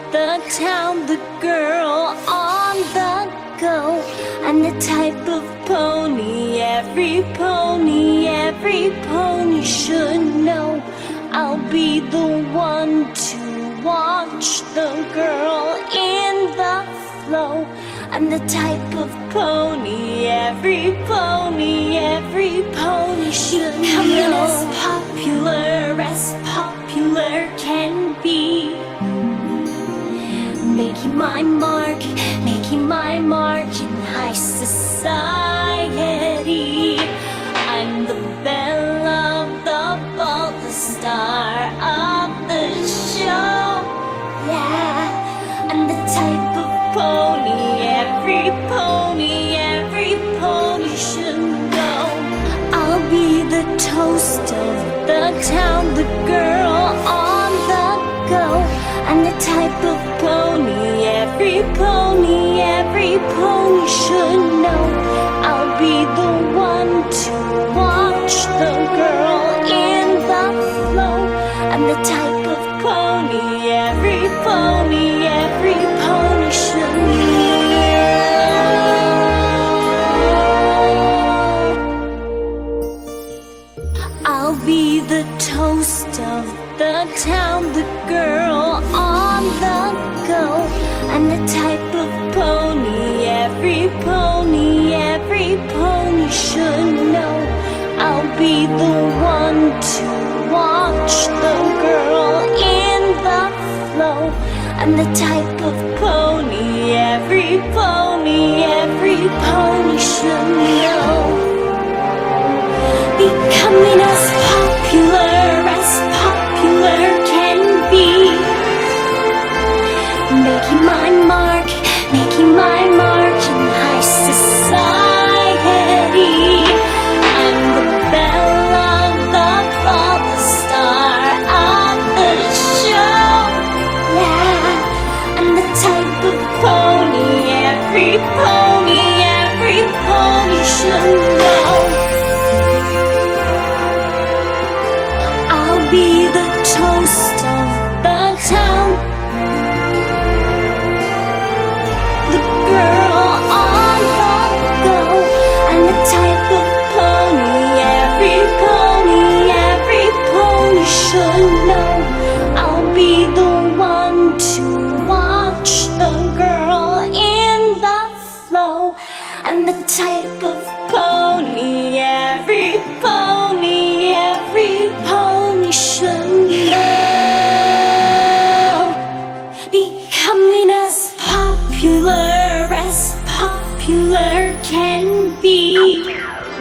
the town, the girl on the go, and the type of pony every pony should know. I'll be the one to watch the girl in the flow, and the type of pony every pony should know. As popular can be, making my mark in high society. I'm the belle of the ball, the star of the show, yeah. And the type of pony every pony should know. I'll be the toast of the town, the girl on the go, and the type of pony every pony should know. I'll be the one to watch the girl in the flow, and the type of pony every pony should know. I'll be the toast of the town, the girl on the go, and the type of pony every pony should know. I'll be the one to watch the girl in the flow, and the type of pony every pony should know. Becoming as popular can be, making my mark in high society. I'm the belle of the ball, the star of the show, yeah. And the type of pony every pony should know. I'll be the toast of the town, the girl on the go, and the type of pony every pony should know. I'll be the one to watch the girl in the flow, and the type of pony every pony should know. Becoming as popular can be.